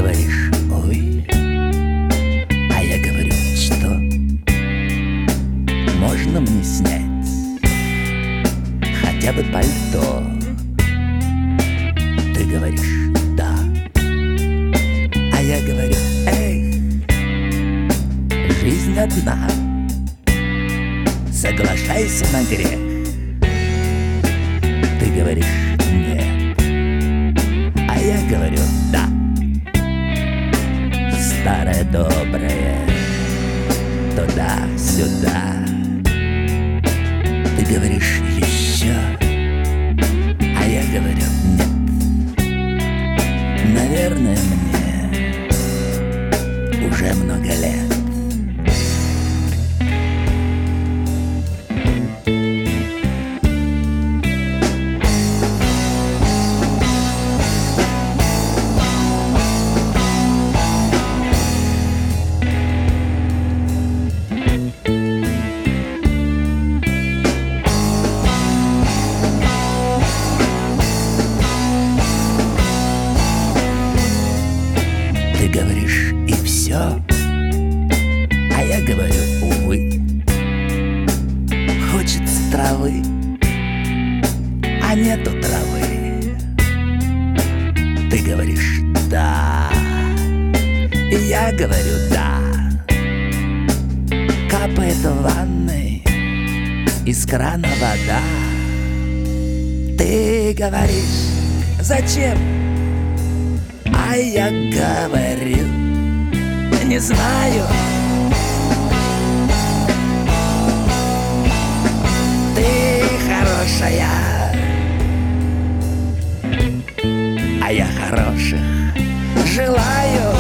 говоришь: ой, а я говорю: что? Можно мне снять хотя бы пальто? Ты говоришь: да. А я говорю: эй, жизнь одна, соглашайся на грех. Ты говоришь: нет. А я говорю: да. Старое доброе, туда-сюда. Ты говоришь: еще. А я говорю: нет. Наверное, мне уже много лет. Ты говоришь: и все. А я говорю: увы. Хочется травы, а нету травы. Ты говоришь: да. И я говорю: да. Капает в ванной из крана вода. Ты говоришь: зачем? А я говорю: не знаю. Ты хорошая, а я хороших желаю.